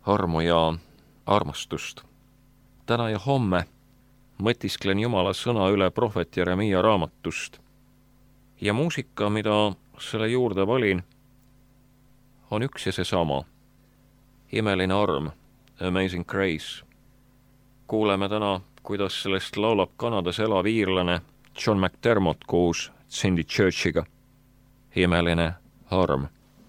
armu ja armastust. Täna ja homme mõtisklen Jumala sõna üle prohvet Jeremiia raamatust. Ja muusika, mida selle juurde valin, on üks ja seesama. Imeline arm, Amazing Grace. Kuuleme täna, kuidas sellest laulab Kanadas elav iirlane John McDermott koos Cindy Churchiga. Imeline arm.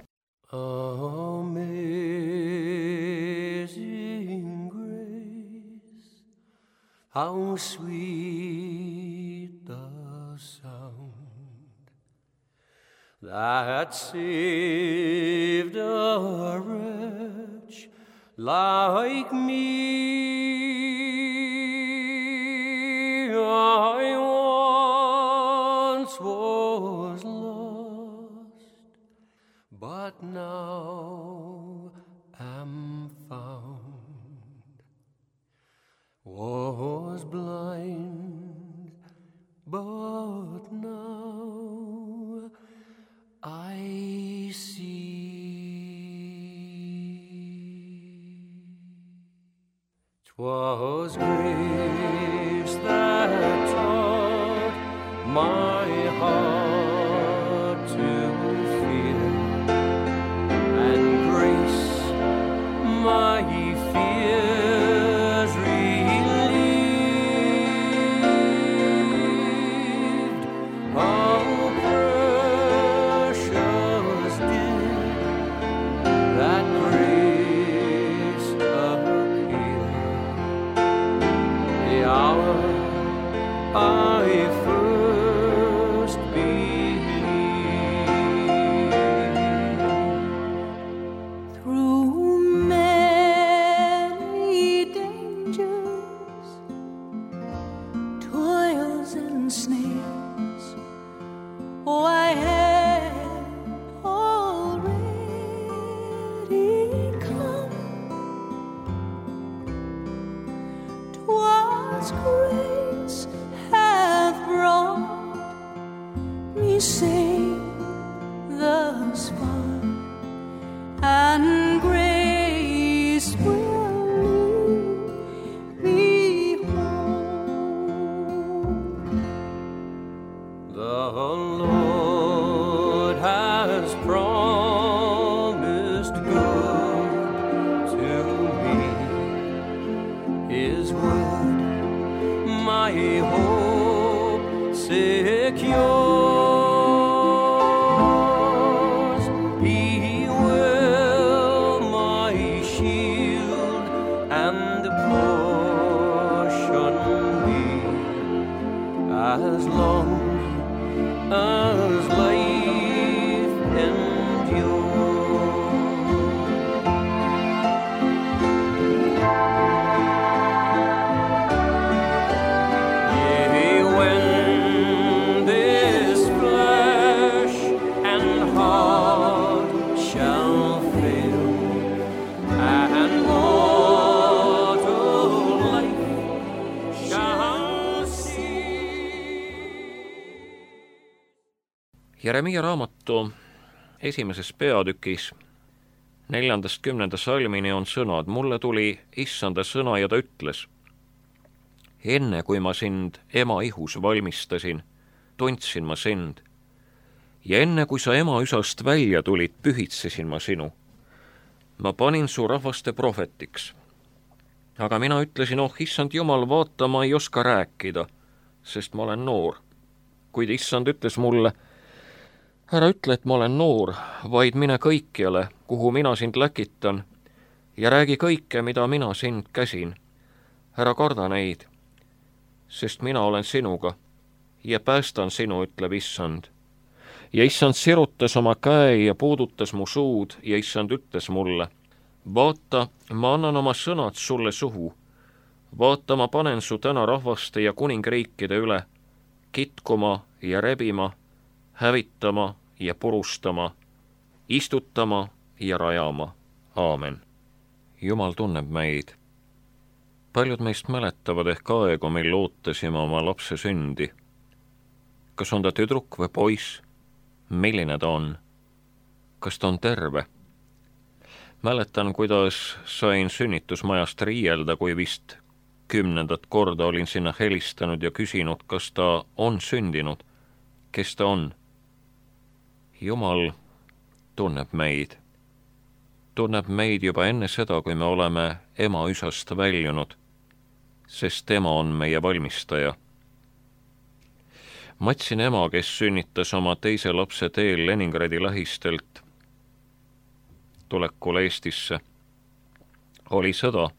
Amazing grace, how sweet the sound that saved a wretch like me. I once was lost, but now am found. Was blind, but now I see. 'Twas grace that taught my heart to fear, and grace my fears relieved. How precious did that grace appear, the hour I first believed. Through many dangers, toils and snares, oh, I had already come. 'Twas grace hath brought me safe thus far, and grace will lead me home. The Lord has promised good to me. His word my hope secures. He will my shield and portion be, as long as life endures. Yea, when this flesh and heart shall fail, and mortal life shall see. Jeremiia raamatu esimeses peatükis 4.–10. salmini on sõnad: mulle tuli Issanda sõna ja ta ütles: enne kui ma sind ema ihus valmistasin, tundsin ma sind, ja enne kui sa ema üsast välja tulid, pühitsesin ma sinu. Ma panin su rahvaste prohvetiks. Aga mina ütlesin: oh, Issand Jumal, vaata, ma ei oska rääkida, sest ma olen noor. Kuid Issand ütles mulle: ära ütle, et ma olen noor, vaid mine kõikjale, kuhu mina sind läkitan, ja räägi kõike, mida mina sind käsin. Ära karda neid, sest mina olen sinuga ja päästan sinu, ütleb Issand. Ja Issand sirutas oma käe ja puudutas mu suud ja Issand ütles mulle: vaata, ma annan oma sõnad sulle suhu. Vaata, ma panen su täna rahvaste ja kuningriikide üle, kitkuma ja rebima, hävitama ja purustama, istutama ja rajama. Aamen. Jumal tunneb meid. Paljud meist mäletavad ehk aegu, mil ootasime oma lapse sündi. Kas on ta tüdruk või poiss? Milline ta on? Kas ta on terve? Mäletan, kuidas sain sünnitusmajast riielda, kui vist 10. korda olin sinna helistanud ja küsinud, kas ta on sündinud, kes ta on. Jumal tunneb meid juba enne seda, kui me oleme ema üsast väljunud, sest tema on meie valmistaja. Matsin ema, kes sünnitas oma teise lapse teel Leningradi lähistelt tulekul Eestisse. Oli sõda,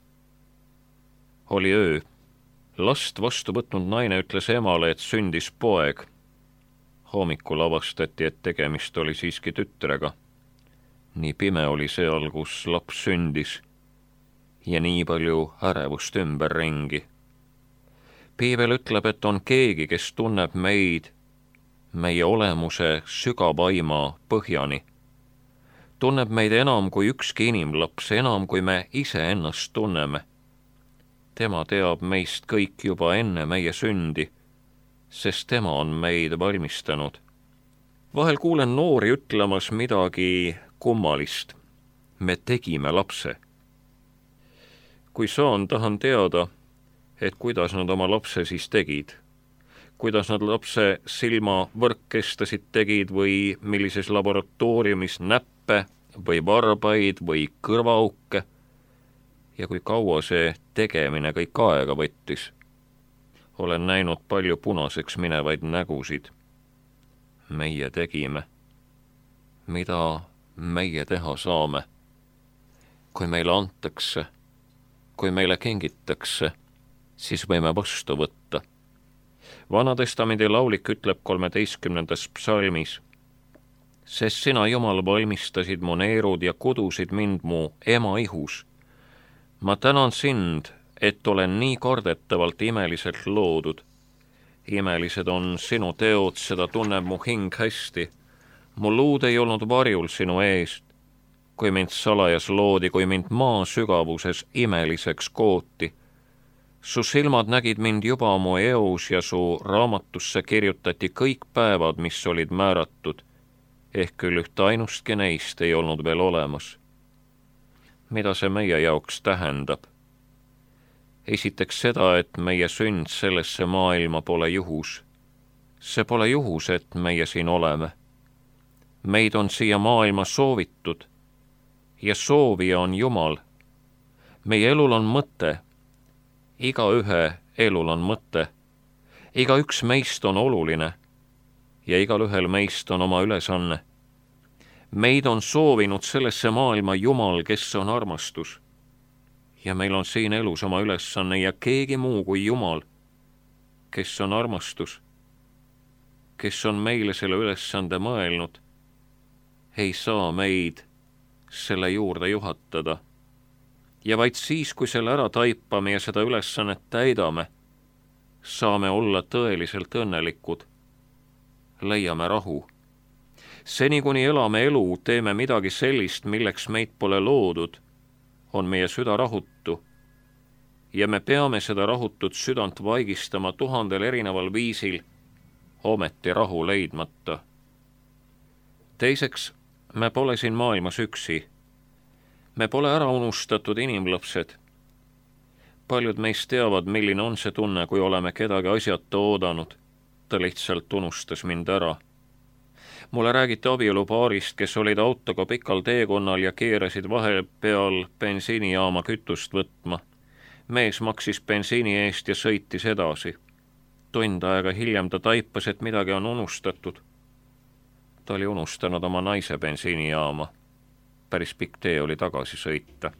oli öö. Last vastu võtnud naine ütles emale, et sündis poeg. Hommikul avastati, et tegemist oli siiski tütrega. Nii pime oli seal, kus laps sündis ja nii palju ärevust ümberringi. Piivel ütleb, et on keegi, kes tunneb meid, meie olemuse sügavaima põhjani. Tunneb meid enam kui ükski inimlaps, enam kui me ise ennast tunneme. Tema teab meist kõik juba enne meie sündi, sest tema on meid valmistanud. Vahel kuulen noori ütlemas midagi kummalist. Me tegime lapse. Kui saan, tahan teada, et kuidas nad oma lapse siis tegid. Kuidas nad lapse silma võrkkestasid tegid või millises laboratooriumis näppe või varbaid või kõrvaauke ja kui kaua see tegemine kõik aega võttis. Olen näinud palju punaseks minevaid nägusid. Meie tegime. Mida meie teha saame? Kui meile antakse, kui meile kingitakse, siis võime vastu võtta. Vanatestamendi laulik ütleb 13. psalmis, sest sina, Jumal, valmistasid mu neerud ja kudusid mind mu ema ihus. Ma tänan sind, et olen nii kardetavalt imeliselt loodud. Imelised on sinu teod, seda tunneb mu hing hästi. Mu luud ei olnud varjul sinu eest, kui mind salajas loodi, kui mind maa sügavuses imeliseks kooti. Su silmad nägid mind juba mu eos ja su raamatusse kirjutati kõik päevad, mis olid määratud, ehk küll ühte ainustki neist ei olnud veel olemas. Mida see meie jaoks tähendab? Esiteks seda, et meie sünd sellesse maailma pole juhus. See pole juhus, et meie siin oleme. Meid on siia maailma soovitud ja soovija on Jumal. Meie elul on mõte. Igaühe elul on mõte. Igaüks meist on oluline ja igalühel meist on oma ülesanne. Meid on soovinud sellesse maailma Jumal, kes on armastus. Ja meil on siin elus oma ülesanne ja keegi muu kui Jumal, kes on armastus, kes on meile selle ülesande mõelnud, ei saa meid selle juurde juhatada. Ja vaid siis, kui selle ära taipame ja seda ülesannet täidame, saame olla tõeliselt õnnelikud. Leiame rahu. Seni, kuni elame elu, teeme midagi sellist, milleks meid pole loodud, on meie süda rahutu ja me peame seda rahutut südant vaigistama 1000 erineval viisil, ometi rahu leidmata. Teiseks, me pole siin maailmas üksi. Me pole ära unustatud inimlapsed. Paljud meist teavad, milline on see tunne, kui oleme kedagi asjata oodanud. Ta lihtsalt unustas mind ära. Mulle räägiti abielupaarist, kes olid autoga pikal teekonnal ja keerasid vahepeal bensiinijaama kütust võtma. Mees maksis bensiini eest ja sõitis edasi. Tund aega hiljem ta taipas, et midagi on unustatud. Ta oli unustanud oma naise bensiinijaama. Päris pikk tee oli tagasi sõita.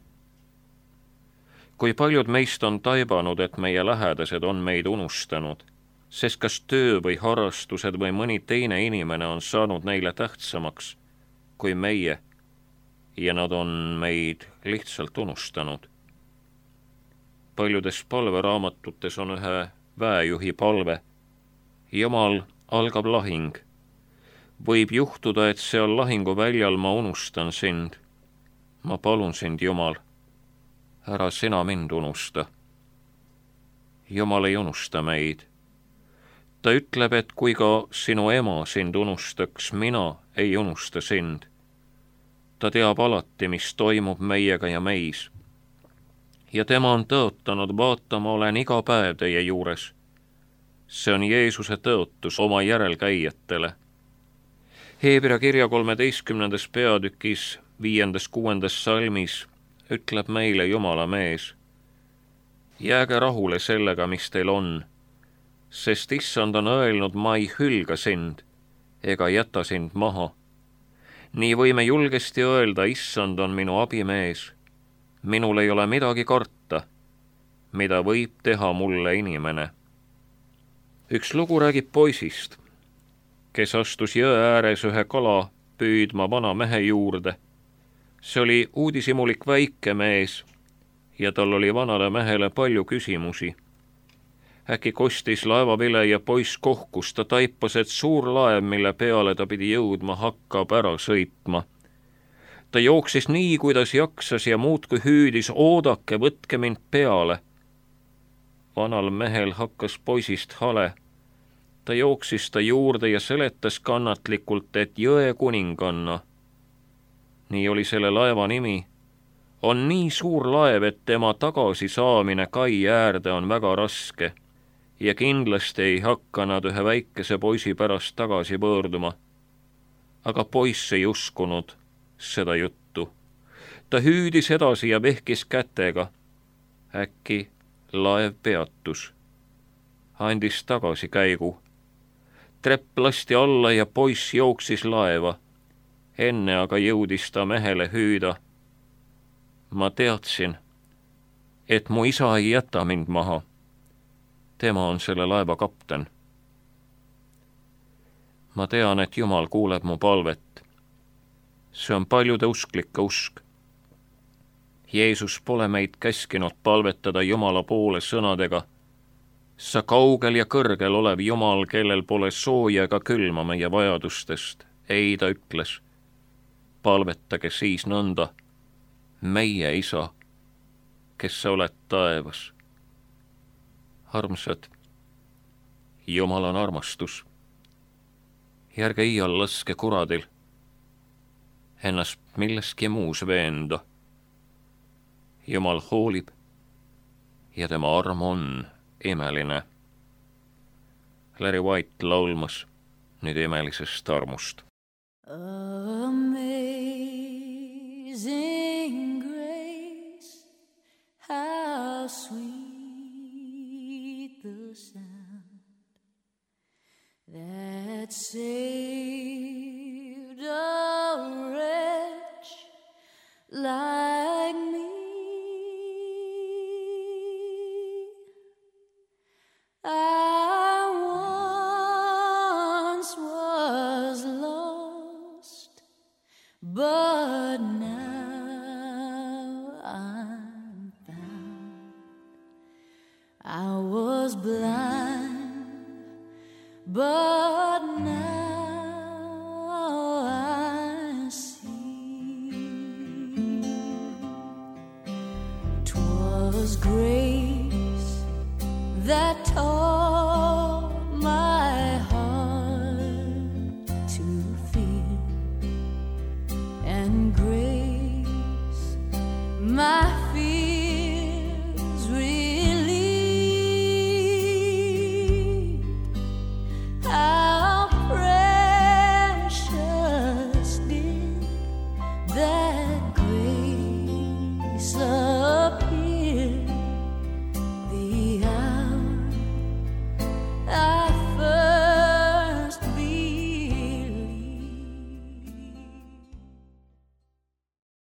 Kui paljud meist on taibanud, et meie lähedased on meid unustanud, sest kas töö või harrastused või mõni teine inimene on saanud neile tähtsamaks kui meie ja nad on meid lihtsalt unustanud. Paljudes palveraamatutes on ühe väejuhi palve. Jumal, algab lahing. Võib juhtuda, et seal lahinguväljal ma unustan sind. Ma palun sind, Jumal, ära sina mind unusta. Jumal ei unusta meid. Ta ütleb, et kui ka sinu ema sind unustaks, mina ei unusta sind. Ta teab alati, mis toimub meiega ja meis. Ja tema on tõotanud, vaata, ma olen iga päev teie juures. See on Jeesuse tõotus oma järelkäijatele. Hebra kirja 13. peatükis 5.-6. salmis ütleb meile Jumala mees: jääge rahule sellega, mis teil on, sest Issand on öelnud, ma ei hülga sind ega jäta sind maha. Nii võime julgesti öelda, Issand on minu abimees. Minul ei ole midagi karta, mida võib teha mulle inimene. Üks lugu räägib poisist, kes astus jõe ääres ühe kala püüdma vana mehe juurde. See oli uudishimulik väike mees ja tal oli vanale mehele palju küsimusi. Äkki kostis laevavile ja poiss kohkus, ta taipas, et suur laev, mille peale ta pidi jõudma, hakkab ära sõitma. Ta jooksis nii, kuidas jaksas ja muudkui hüüdis, oodake, võtke mind peale. Vanal mehel hakkas poisist hale. Ta jooksis ta juurde ja seletas kannatlikult, et jõe kuninganna, nii oli selle laeva nimi, on nii suur laev, et tema tagasi saamine kai äärde on väga raske ja kindlasti ei hakka nad ühe väikese poisi pärast tagasi pöörduma. Aga poiss ei uskunud seda juttu. Ta hüüdis edasi ja vehkis kätega. Äkki laev peatus. Andis tagasi käigu. Trepp lasti alla ja poiss jooksis laeva. Enne aga jõudis ta mehele hüüda. Ma teadsin, et mu isa ei jäta mind maha. Tema on selle laeva kapten. Ma tean, et Jumal kuuleb mu palvet. See on paljude usklike usk. Jeesus pole meid käskinud palvetada Jumala poole sõnadega. Sa kaugel ja kõrgel olev Jumal, kellel pole sooja ega külma meie vajadustest. Ei, ta ütles. Palvetage siis nõnda. Meie isa, kes sa oled taevas. Armsad, Jumal on armastus. Järge iial laske kuradil ennast milleski muus veenda. Jumal hoolib ja tema arm on imeline. Larry White laulmas nüüd imelisest armust. Amazing grace, how sweet the sound that saved a wretch like me. I once was lost, but now I'm found. I was blind, but now I see. 'Twas grace that taught